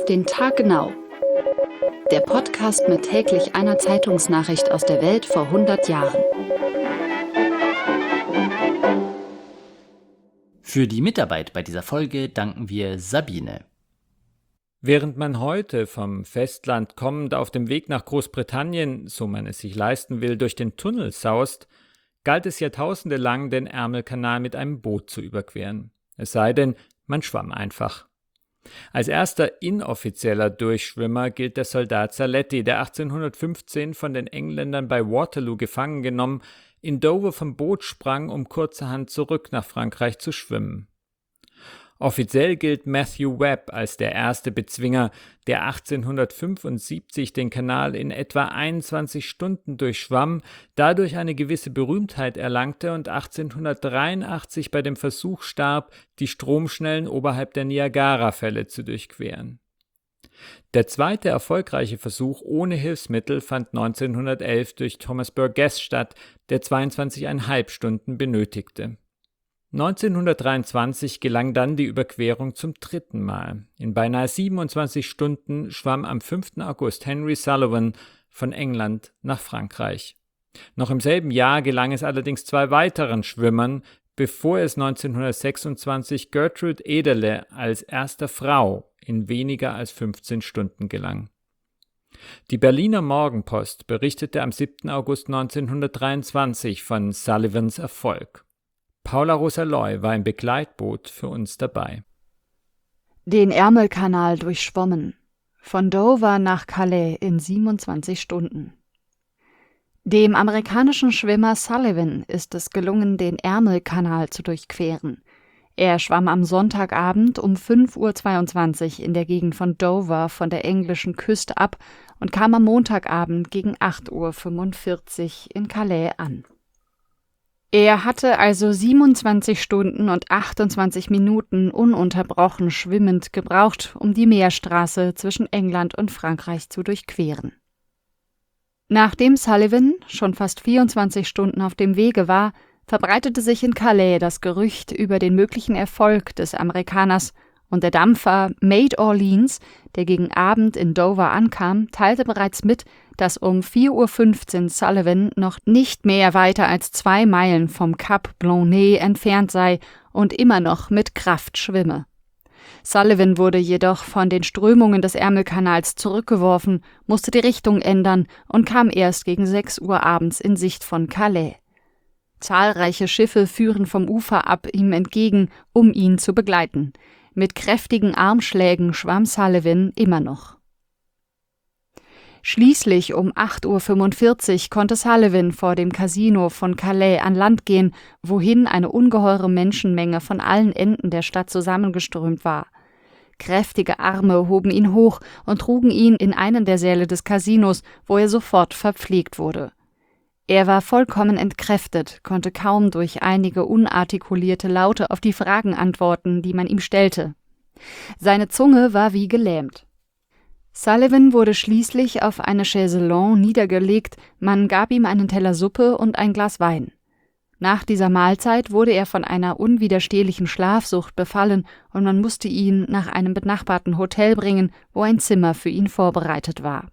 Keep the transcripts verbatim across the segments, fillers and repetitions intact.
den Tag genau. Der Podcast mit täglich einer Zeitungsnachricht aus der Welt vor hundert Jahren. Für die Mitarbeit bei dieser Folge danken wir Sabine. Während man heute vom Festland kommend auf dem Weg nach Großbritannien, so man es sich leisten will, durch den Tunnel saust, galt es Jahrtausende lang, den Ärmelkanal mit einem Boot zu überqueren. Es sei denn, man schwamm einfach. Als erster inoffizieller Durchschwimmer gilt der Soldat Saletti, der achtzehnhundertfünfzehn von den Engländern bei Waterloo gefangen genommen, in Dover vom Boot sprang, um kurzerhand zurück nach Frankreich zu schwimmen. Offiziell gilt Matthew Webb als der erste Bezwinger, der achtzehnhundertfünfundsiebzig den Kanal in etwa einundzwanzig Stunden durchschwamm, dadurch eine gewisse Berühmtheit erlangte und achtzehnhundertdreiundachtzig bei dem Versuch starb, die Stromschnellen oberhalb der Niagarafälle zu durchqueren. Der zweite erfolgreiche Versuch ohne Hilfsmittel fand neunzehnhundertelf durch Thomas Burgess statt, der zweiundzwanzig Komma fünf Stunden benötigte. neunzehnhundertdreiundzwanzig gelang dann die Überquerung zum dritten Mal. In beinahe siebenundzwanzig Stunden schwamm am fünften August Henry Sullivan von England nach Frankreich. Noch im selben Jahr gelang es allerdings zwei weiteren Schwimmern, bevor es neunzehnhundertsechsundzwanzig Gertrude Ederle als erster Frau in weniger als fünfzehn Stunden gelang. Die Berliner Morgenpost berichtete am siebten August neunzehnhundertdreiundzwanzig von Sullivans Erfolg. Paula Rosa-Loy war im Begleitboot für uns dabei. Den Ärmelkanal durchschwommen. Von Dover nach Calais in siebenundzwanzig Stunden. Dem amerikanischen Schwimmer Sullivan ist es gelungen, den Ärmelkanal zu durchqueren. Er schwamm am Sonntagabend um fünf Uhr zweiundzwanzig in der Gegend von Dover von der englischen Küste ab und kam am Montagabend gegen acht Uhr fünfundvierzig in Calais an. Er hatte also siebenundzwanzig Stunden und achtundzwanzig Minuten ununterbrochen schwimmend gebraucht, um die Meerstraße zwischen England und Frankreich zu durchqueren. Nachdem Sullivan schon fast vierundzwanzig Stunden auf dem Wege war, verbreitete sich in Calais das Gerücht über den möglichen Erfolg des Amerikaners, und der Dampfer Maid Orleans, der gegen Abend in Dover ankam, teilte bereits mit, dass um vier Uhr fünfzehn Sullivan noch nicht mehr weiter als zwei Meilen vom Cap Blanc-Nez entfernt sei und immer noch mit Kraft schwimme. Sullivan wurde jedoch von den Strömungen des Ärmelkanals zurückgeworfen, musste die Richtung ändern und kam erst gegen sechs Uhr abends in Sicht von Calais. Zahlreiche Schiffe führen vom Ufer ab ihm entgegen, um ihn zu begleiten. Mit kräftigen Armschlägen schwamm Sullivan immer noch. Schließlich um acht Uhr fünfundvierzig konnte Sullivan vor dem Casino von Calais an Land gehen, wohin eine ungeheure Menschenmenge von allen Enden der Stadt zusammengeströmt war. Kräftige Arme hoben ihn hoch und trugen ihn in einen der Säle des Casinos, wo er sofort verpflegt wurde. Er war vollkommen entkräftet, konnte kaum durch einige unartikulierte Laute auf die Fragen antworten, die man ihm stellte. Seine Zunge war wie gelähmt. Sullivan wurde schließlich auf eine Chaiselongue niedergelegt, man gab ihm einen Teller Suppe und ein Glas Wein. Nach dieser Mahlzeit wurde er von einer unwiderstehlichen Schlafsucht befallen und man musste ihn nach einem benachbarten Hotel bringen, wo ein Zimmer für ihn vorbereitet war.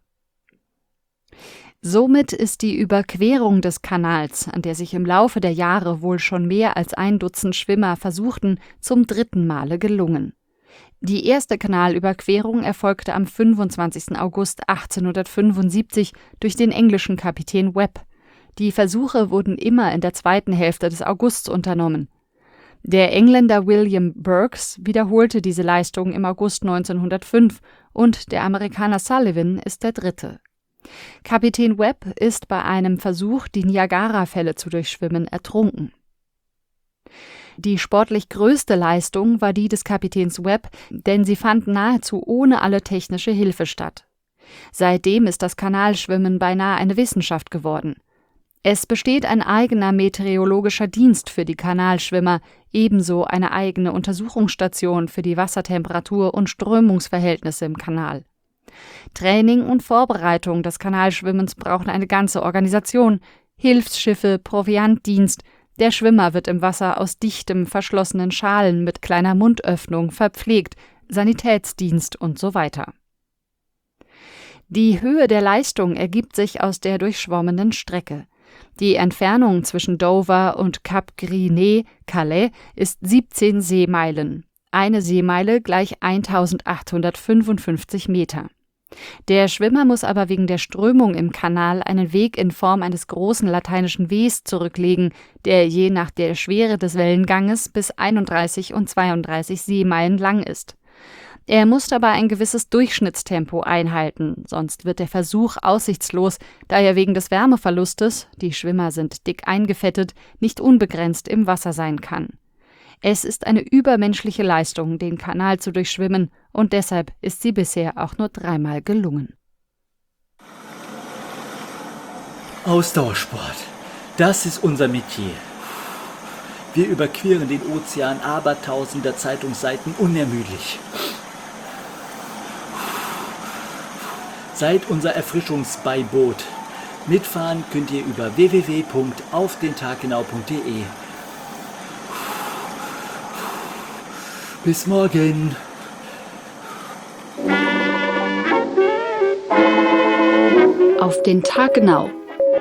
Somit ist die Überquerung des Kanals, an der sich im Laufe der Jahre wohl schon mehr als ein Dutzend Schwimmer versuchten, zum dritten Male gelungen. Die erste Kanalüberquerung erfolgte am fünfundzwanzigsten August achtzehnhundertfünfundsiebzig durch den englischen Kapitän Webb. Die Versuche wurden immer in der zweiten Hälfte des Augusts unternommen. Der Engländer William Burkes wiederholte diese Leistung im August neunzehnhundertfünf und der Amerikaner Sullivan ist der dritte. Kapitän Webb ist bei einem Versuch, die Niagarafälle zu durchschwimmen, ertrunken. Die sportlich größte Leistung war die des Kapitäns Webb, denn sie fand nahezu ohne alle technische Hilfe statt. Seitdem ist das Kanalschwimmen beinahe eine Wissenschaft geworden. Es besteht ein eigener meteorologischer Dienst für die Kanalschwimmer, ebenso eine eigene Untersuchungsstation für die Wassertemperatur und Strömungsverhältnisse im Kanal. Training und Vorbereitung des Kanalschwimmens brauchen eine ganze Organisation, Hilfsschiffe, Proviantdienst, der Schwimmer wird im Wasser aus dichtem, verschlossenen Schalen mit kleiner Mundöffnung verpflegt, Sanitätsdienst und so weiter. Die Höhe der Leistung ergibt sich aus der durchschwommenen Strecke. Die Entfernung zwischen Dover und Cap Gris-Nez, Calais, ist siebzehn Seemeilen. Eine Seemeile gleich eintausendachthundertfünfundfünfzig Meter. Der Schwimmer muss aber wegen der Strömung im Kanal einen Weg in Form eines großen lateinischen Ws zurücklegen, der je nach der Schwere des Wellenganges bis einunddreißig und zweiunddreißig Seemeilen lang ist. Er muss dabei ein gewisses Durchschnittstempo einhalten, sonst wird der Versuch aussichtslos, da er wegen des Wärmeverlustes, die Schwimmer sind dick eingefettet, nicht unbegrenzt im Wasser sein kann. Es ist eine übermenschliche Leistung, den Kanal zu durchschwimmen, und deshalb ist sie bisher auch nur dreimal gelungen. Ausdauersport, das ist unser Metier. Wir überqueren den Ozean abertausender Zeitungsseiten unermüdlich. Seid unser Erfrischungsbeiboot. Mitfahren könnt ihr über w w w punkt auf den tag genau punkt d e. Bis morgen. Auf den Tag genau.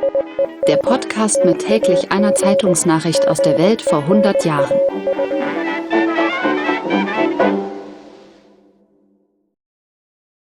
Der Podcast mit täglich einer Zeitungsnachricht aus der Welt vor hundert Jahren.